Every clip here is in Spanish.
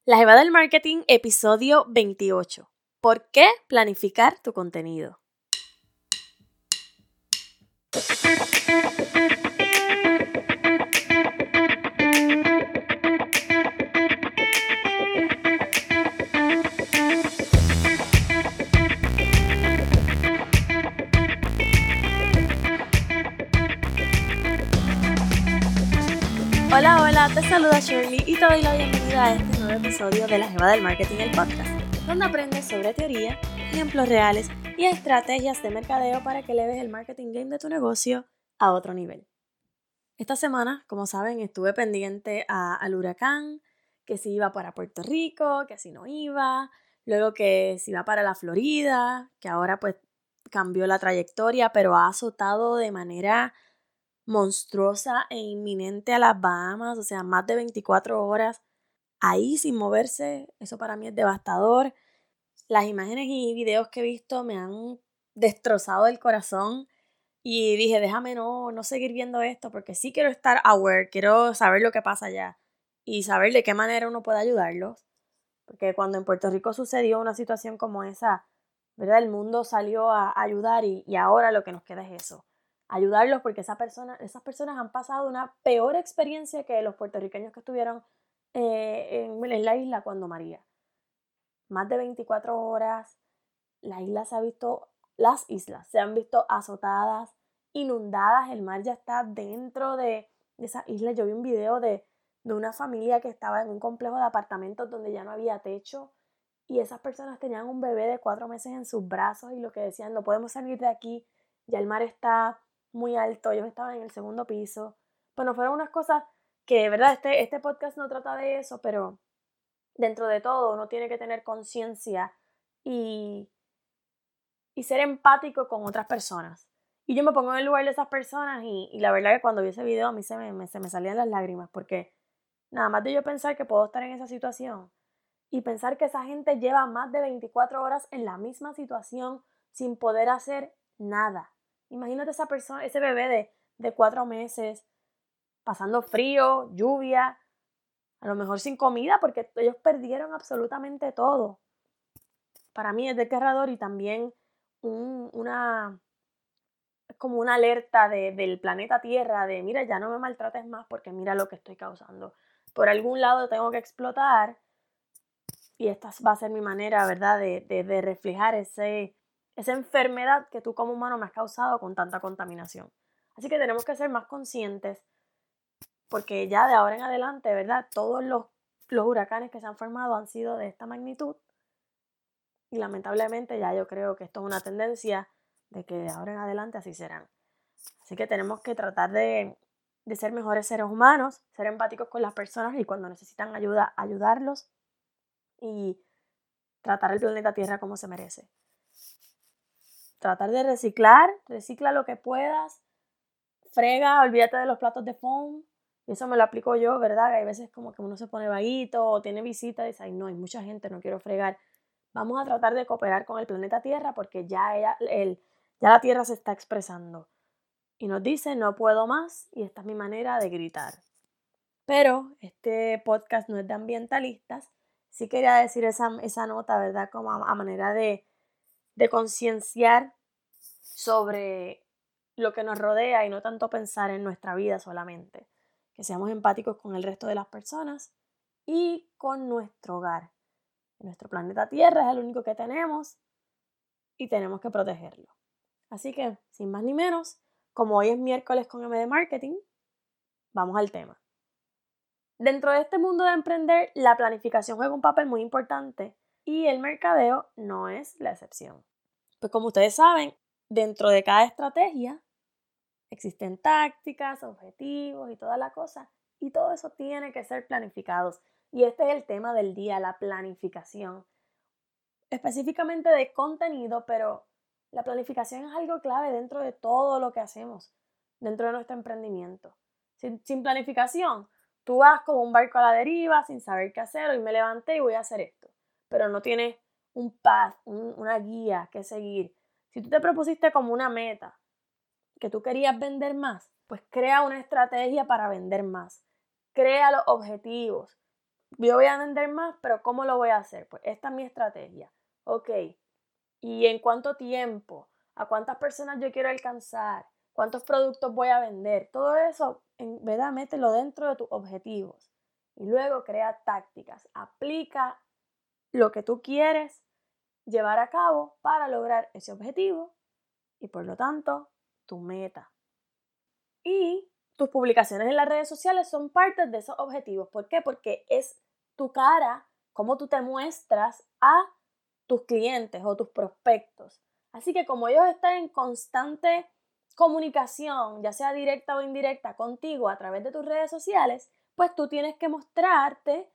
La Jeva del Marketing, episodio 28. ¿Por qué planificar tu contenido? Hola, te saluda Shirley y te doy la bienvenida a este nuevo episodio de La Jeva del Marketing, el podcast, donde aprendes sobre teoría, ejemplos reales y estrategias de mercadeo para que eleves el marketing game de tu negocio a otro nivel. Esta semana, como saben, estuve pendiente al huracán, que si iba para Puerto Rico, que si no iba, luego que si iba para la Florida, que ahora pues cambió la trayectoria, pero ha azotado de manera monstruosa e inminente a las Bahamas, o sea, más de 24 horas ahí sin moverse. Eso para mí es devastador. Las imágenes y videos que he visto me han destrozado el corazón y dije, déjame no seguir viendo esto porque sí quiero estar aware, quiero saber lo que pasa allá y saber de qué manera uno puede ayudarlos. Porque cuando en Puerto Rico sucedió una situación como esa, ¿verdad? El mundo salió a ayudar y ahora lo que nos queda es eso. Ayudarlos porque esas personas han pasado una peor experiencia que los puertorriqueños que estuvieron en la isla cuando María. Más de 24 horas, las islas se han visto azotadas, inundadas, el mar ya está dentro de esas islas. Yo vi un video de una familia que estaba en un complejo de apartamentos donde ya no había techo y esas personas tenían un bebé de 4 meses en sus brazos y lo que decían, no podemos salir de aquí, ya el mar está muy alto, ellos estaban en el segundo piso. Bueno, fueron unas cosas que, de verdad, este podcast no trata de eso, pero dentro de todo uno tiene que tener conciencia y ser empático con otras personas. Y yo me pongo en el lugar de esas personas y la verdad que cuando vi ese video a mí se me salían las lágrimas porque nada más de yo pensar que puedo estar en esa situación y pensar que esa gente lleva más de 24 horas en la misma situación sin poder hacer nada. Imagínate esa persona, ese bebé de 4 meses pasando frío, lluvia, a lo mejor sin comida porque ellos perdieron absolutamente todo. Para mí es desgarrador y también es como una alerta del planeta Tierra de mira, ya no me maltrates más porque mira lo que estoy causando. Por algún lado tengo que explotar y esta va a ser mi manera, ¿verdad?, de reflejar esa enfermedad que tú como humano me has causado con tanta contaminación. Así que tenemos que ser más conscientes porque ya de ahora en adelante, ¿verdad?, todos los huracanes que se han formado han sido de esta magnitud y lamentablemente ya yo creo que esto es una tendencia de que de ahora en adelante así serán. Así que tenemos que tratar de ser mejores seres humanos, ser empáticos con las personas y cuando necesitan ayuda, ayudarlos y tratar el planeta Tierra como se merece. Tratar de recicla lo que puedas, frega, olvídate de los platos de foam. Y eso me lo aplico yo, ¿verdad? Hay veces como que uno se pone vaguito o tiene visita y dice, ay no, hay mucha gente, no quiero fregar. Vamos a tratar de cooperar con el planeta Tierra porque ya la Tierra se está expresando. Y nos dice, no puedo más y esta es mi manera de gritar. Pero este podcast no es de ambientalistas. Sí quería decir esa nota, ¿verdad? Como a manera de concienciar sobre lo que nos rodea y no tanto pensar en nuestra vida solamente. Que seamos empáticos con el resto de las personas y con nuestro hogar. Nuestro planeta Tierra es el único que tenemos y tenemos que protegerlo. Así que, sin más ni menos, como hoy es miércoles con M de Marketing, vamos al tema. Dentro de este mundo de emprender, la planificación juega un papel muy importante y el mercadeo no es la excepción. Pues como ustedes saben, dentro de cada estrategia existen tácticas, objetivos y toda la cosa, y todo eso tiene que ser planificados. Y este es el tema del día, la planificación. Específicamente de contenido, pero la planificación es algo clave dentro de todo lo que hacemos, dentro de nuestro emprendimiento. Sin planificación, tú vas como un barco a la deriva sin saber qué hacer. Hoy me levanté y voy a hacer esto, pero no tienes un path, una guía que seguir. Si tú te propusiste como una meta que tú querías vender más, pues crea una estrategia para vender más. Crea los objetivos. yo voy a vender más, pero ¿cómo lo voy a hacer? Pues esta es mi estrategia. Ok, ¿y en cuánto tiempo? ¿A cuántas personas yo quiero alcanzar? ¿Cuántos productos voy a vender? Todo eso, ¿verdad? Mételo dentro de tus objetivos. Y luego crea tácticas. Aplica lo que tú quieres llevar a cabo para lograr ese objetivo y por lo tanto tu meta. Y tus publicaciones en las redes sociales son parte de esos objetivos. ¿Por qué? Porque es tu cara, cómo tú te muestras a tus clientes o tus prospectos. Así que como ellos están en constante comunicación, ya sea directa o indirecta, contigo a través de tus redes sociales, pues tú tienes que mostrarte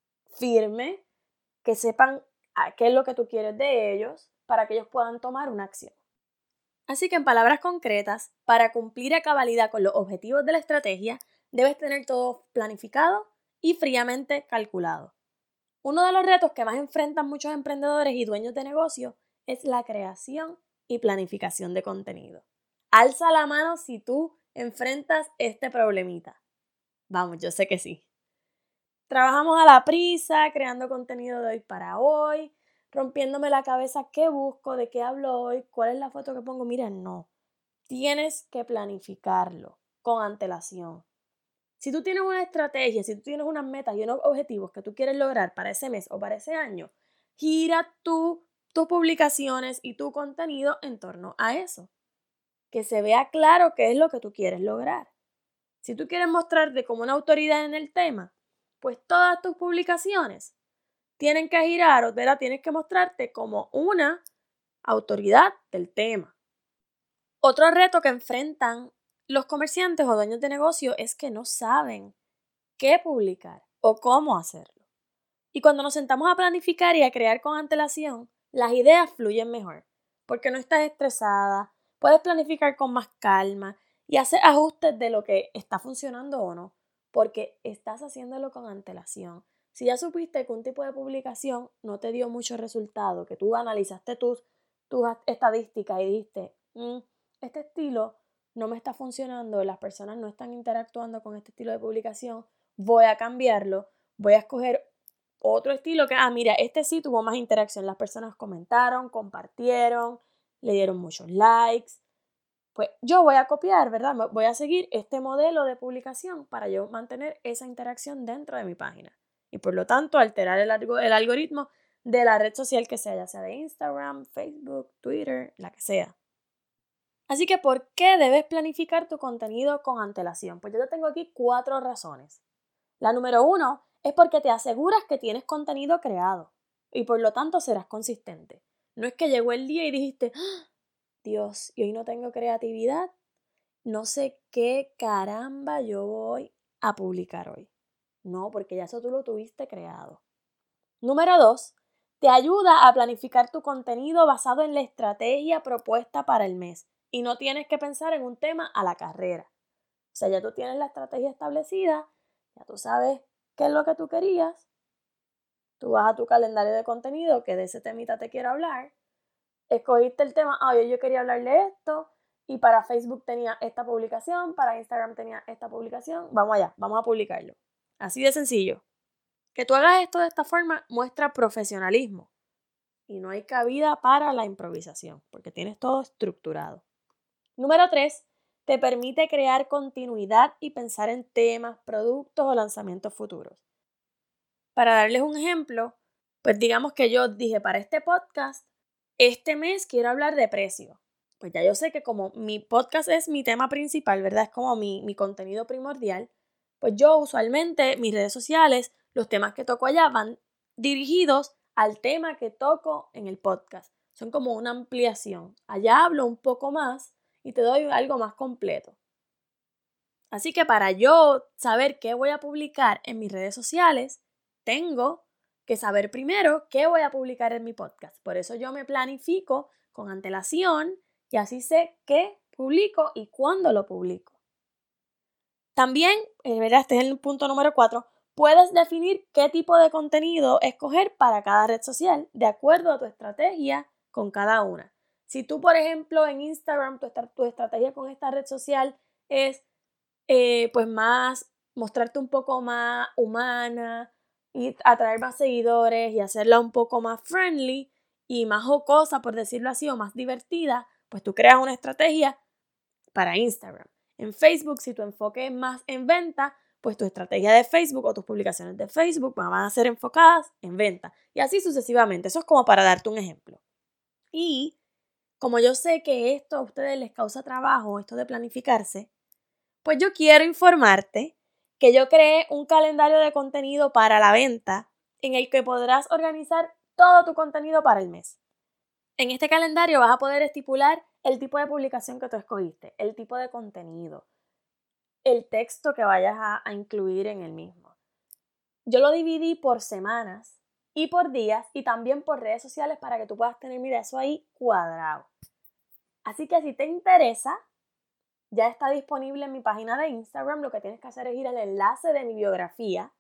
firme, que sepan qué es lo que tú quieres de ellos para que ellos puedan tomar una acción. Así que en palabras concretas, para cumplir a cabalidad con los objetivos de la estrategia, debes tener todo planificado y fríamente calculado. Uno de los retos que más enfrentan muchos emprendedores y dueños de negocio es la creación y planificación de contenido. Alza la mano si tú enfrentas este problemita. Vamos, yo sé que sí. Trabajamos a la prisa, creando contenido de hoy para hoy, rompiéndome la cabeza qué busco, de qué hablo hoy, cuál es la foto que pongo. Mira, no. Tienes que planificarlo con antelación. Si tú tienes una estrategia, si tú tienes unas metas y unos objetivos que tú quieres lograr para ese mes o para ese año, gira tus publicaciones y tu contenido en torno a eso. Que se vea claro qué es lo que tú quieres lograr. Si tú quieres mostrarte como una autoridad en el tema, pues todas tus publicaciones tienen que girar, o tienes que mostrarte como una autoridad del tema. Otro reto que enfrentan los comerciantes o dueños de negocio es que no saben qué publicar o cómo hacerlo. Y cuando nos sentamos a planificar y a crear con antelación, las ideas fluyen mejor, porque no estás estresada, puedes planificar con más calma y hacer ajustes de lo que está funcionando o no, porque estás haciéndolo con antelación. Si ya supiste que un tipo de publicación no te dio mucho resultado, que tú analizaste tus estadísticas y dijiste, este estilo no me está funcionando, las personas no están interactuando con este estilo de publicación, voy a cambiarlo, voy a escoger otro estilo que, mira, este sí tuvo más interacción, las personas comentaron, compartieron, le dieron muchos likes, pues yo voy a copiar, ¿verdad? Voy a seguir este modelo de publicación para yo mantener esa interacción dentro de mi página y por lo tanto alterar el algoritmo de la red social que sea, ya sea de Instagram, Facebook, Twitter, la que sea. Así que, ¿por qué debes planificar tu contenido con antelación? Pues yo te tengo aquí 4 razones. La número 1 es porque te aseguras que tienes contenido creado y por lo tanto serás consistente. No es que llegó el día y dijiste, Dios, y hoy no tengo creatividad, no sé qué caramba yo voy a publicar hoy. No, porque ya eso tú lo tuviste creado. Número 2, te ayuda a planificar tu contenido basado en la estrategia propuesta para el mes y no tienes que pensar en un tema a la carrera. O sea, ya tú tienes la estrategia establecida, ya tú sabes qué es lo que tú querías, tú vas a tu calendario de contenido que de ese temita te quiero hablar, escogiste el tema, yo quería hablar de esto y para Facebook tenía esta publicación, para Instagram tenía esta publicación, vamos allá, vamos a publicarlo. Así de sencillo. Que tú hagas esto de esta forma muestra profesionalismo y no hay cabida para la improvisación porque tienes todo estructurado. Número 3, te permite crear continuidad y pensar en temas, productos o lanzamientos futuros. Para darles un ejemplo, pues digamos que yo dije para este podcast, este mes quiero hablar de precio. Pues ya yo sé que como mi podcast es mi tema principal, ¿verdad? Es como mi contenido primordial, pues yo usualmente mis redes sociales, los temas que toco allá van dirigidos al tema que toco en el podcast. Son como una ampliación. Allá hablo un poco más y te doy algo más completo. Así que para yo saber qué voy a publicar en mis redes sociales, tengo que saber primero qué voy a publicar en mi podcast. Por eso yo me planifico con antelación y así sé qué publico y cuándo lo publico. También, ¿verdad? Este es el punto número 4, puedes definir qué tipo de contenido escoger para cada red social de acuerdo a tu estrategia con cada una. Si tú, por ejemplo, en Instagram, tu estrategia con esta red social es pues más, mostrarte un poco más humana, y atraer más seguidores y hacerla un poco más friendly y más jocosa, por decirlo así, o más divertida, pues tú creas una estrategia para Instagram. En Facebook, si tu enfoque es más en venta, pues tu estrategia de Facebook o tus publicaciones de Facebook van a ser enfocadas en venta. Y así sucesivamente. Eso es como para darte un ejemplo. Y como yo sé que esto a ustedes les causa trabajo, esto de planificarse, pues yo quiero informarte que yo creé un calendario de contenido para la venta en el que podrás organizar todo tu contenido para el mes. En este calendario vas a poder estipular el tipo de publicación que tú escogiste, el tipo de contenido, el texto que vayas a incluir en el mismo. Yo lo dividí por semanas y por días y también por redes sociales para que tú puedas tener, mira, eso ahí cuadrado. Así que si te interesa, ya está disponible en mi página de Instagram. Lo que tienes que hacer es ir al enlace de mi biografía,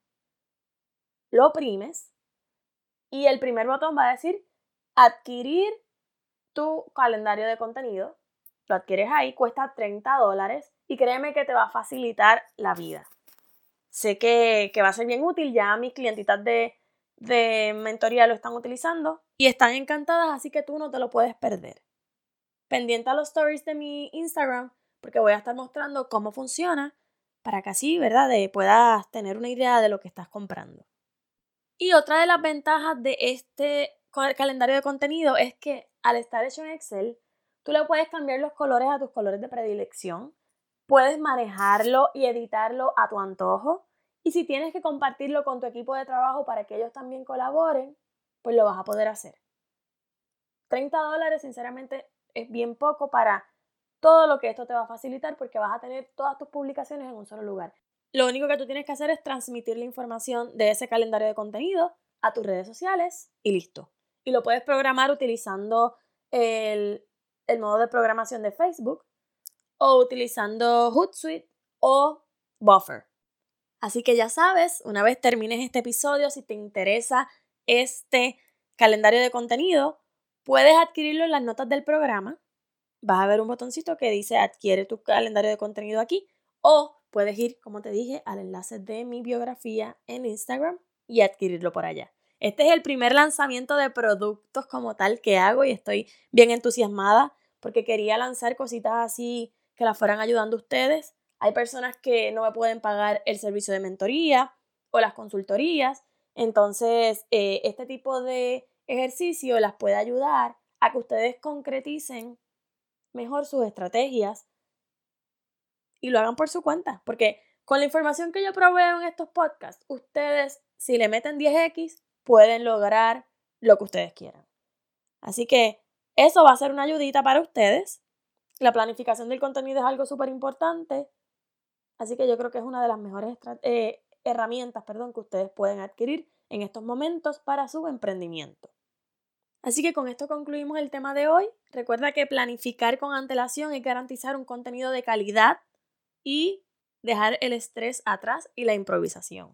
lo oprimes y el primer botón va a decir adquirir tu calendario de contenido. Lo adquieres ahí, cuesta $30 y créeme que te va a facilitar la vida. Sé que va a ser bien útil, ya mis clientitas de mentoría lo están utilizando y están encantadas, así que tú no te lo puedes perder. Pendiente a los stories de mi Instagram, porque voy a estar mostrando cómo funciona para que así, ¿verdad?, puedas tener una idea de lo que estás comprando. Y otra de las ventajas de este calendario de contenido es que al estar hecho en Excel, tú le puedes cambiar los colores a tus colores de predilección, puedes manejarlo y editarlo a tu antojo, y si tienes que compartirlo con tu equipo de trabajo para que ellos también colaboren, pues lo vas a poder hacer. $30, sinceramente, es bien poco para todo lo que esto te va a facilitar porque vas a tener todas tus publicaciones en un solo lugar. Lo único que tú tienes que hacer es transmitir la información de ese calendario de contenido a tus redes sociales y listo. Y lo puedes programar utilizando el modo de programación de Facebook o utilizando Hootsuite o Buffer. Así que ya sabes, una vez termines este episodio, si te interesa este calendario de contenido, puedes adquirirlo en las notas del programa. Vas a ver un botoncito que dice adquiere tu calendario de contenido aquí o puedes ir, como te dije, al enlace de mi biografía en Instagram y adquirirlo por allá. Este es el primer lanzamiento de productos como tal que hago y estoy bien entusiasmada porque quería lanzar cositas así que las fueran ayudando a ustedes. Hay personas que no me pueden pagar el servicio de mentoría o las consultorías, entonces este tipo de ejercicio las puede ayudar a que ustedes concreticen mejor sus estrategias y lo hagan por su cuenta, porque con la información que yo proveo en estos podcasts, ustedes, si le meten 10x, pueden lograr lo que ustedes quieran. Así que eso va a ser una ayudita para ustedes. La planificación del contenido es algo súper importante, así que yo creo que es una de las mejores herramientas que ustedes pueden adquirir en estos momentos para su emprendimiento. Así que con esto concluimos el tema de hoy. Recuerda que planificar con antelación es garantizar un contenido de calidad y dejar el estrés atrás y la improvisación.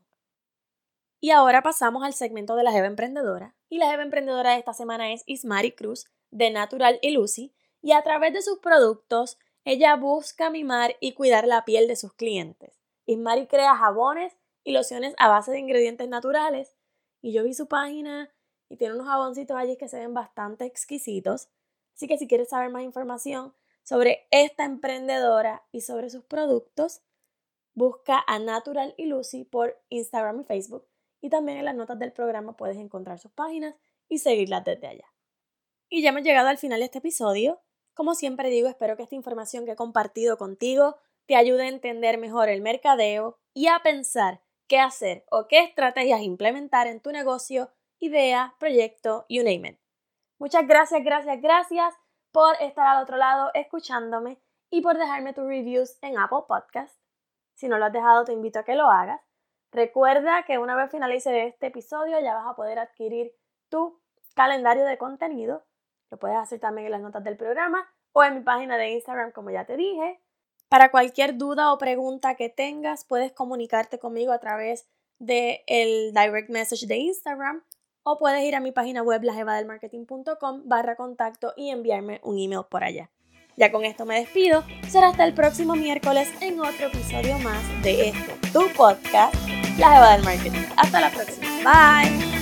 Y ahora pasamos al segmento de la Jeva Emprendedora. Y la Jeva Emprendedora de esta semana es Ismari Cruz, de Natural y Lucy. Y a través de sus productos, ella busca mimar y cuidar la piel de sus clientes. Ismari crea jabones y lociones a base de ingredientes naturales. Y yo vi su página y tiene unos jaboncitos allí que se ven bastante exquisitos. Así que si quieres saber más información sobre esta emprendedora y sobre sus productos, busca a Natural y Lucy por Instagram y Facebook. Y también en las notas del programa puedes encontrar sus páginas y seguirlas desde allá. Y ya hemos llegado al final de este episodio. Como siempre digo, espero que esta información que he compartido contigo te ayude a entender mejor el mercadeo y a pensar qué hacer o qué estrategias implementar en tu negocio, idea, proyecto, you name it. Muchas gracias por estar al otro lado escuchándome y por dejarme tus reviews en Apple Podcast. Si no lo has dejado, te invito a que lo hagas. Recuerda que una vez finalice este episodio ya vas a poder adquirir tu calendario de contenido. Lo puedes hacer también en las notas del programa o en mi página de Instagram, como ya te dije. Para cualquier duda o pregunta que tengas, puedes comunicarte conmigo a través del direct message de Instagram o puedes ir a mi página web lajevadelmarketing.com/contacto y enviarme un email por allá. Ya con esto me despido. Será hasta el próximo miércoles en otro episodio más de este, tu podcast, La Jeva del Marketing. Hasta la próxima. Bye.